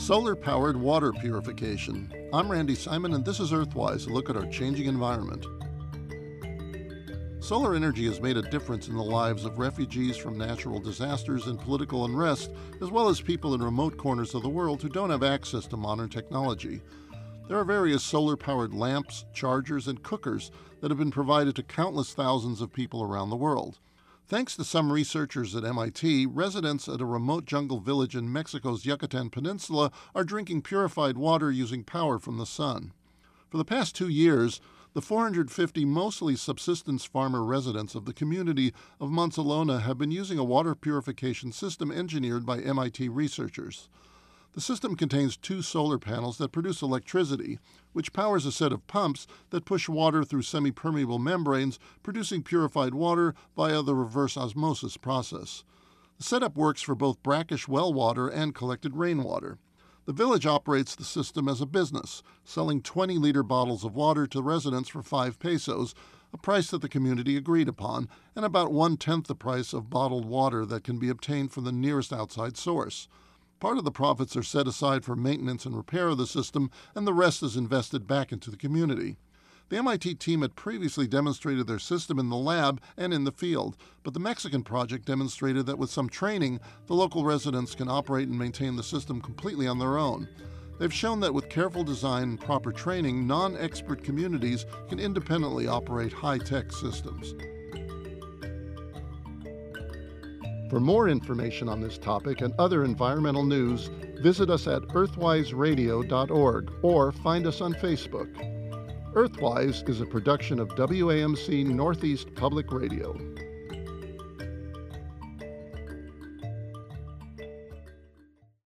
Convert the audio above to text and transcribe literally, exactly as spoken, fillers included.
Solar-powered water purification. I'm Randy Simon, and this is Earthwise, a look at our changing environment. Solar energy has made a difference in the lives of refugees from natural disasters and political unrest, as well as people in remote corners of the world who don't have access to modern technology. There are various solar-powered lamps, chargers, and cookers that have been provided to countless thousands of people around the world. Thanks to some researchers at M I T, residents at a remote jungle village in Mexico's Yucatan Peninsula are drinking purified water using power from the sun. For the past two years, the four hundred fifty mostly subsistence farmer residents of the community of Manzalona have been using a water purification system engineered by M I T researchers. The system contains two solar panels that produce electricity, which powers a set of pumps that push water through semi-permeable membranes, producing purified water via the reverse osmosis process. The setup works for both brackish well water and collected rainwater. The village operates the system as a business, selling twenty-liter bottles of water to residents for five pesos, a price that the community agreed upon, and about one-tenth the price of bottled water that can be obtained from the nearest outside source. Part of the profits are set aside for maintenance and repair of the system, and the rest is invested back into the community. The M I T team had previously demonstrated their system in the lab and in the field, but the Mexican project demonstrated that with some training, the local residents can operate and maintain the system completely on their own. They've shown that with careful design and proper training, non-expert communities can independently operate high-tech systems. For more information on this topic and other environmental news, visit us at earthwise radio dot org or find us on Facebook. Earthwise is a production of W A M C Northeast Public Radio.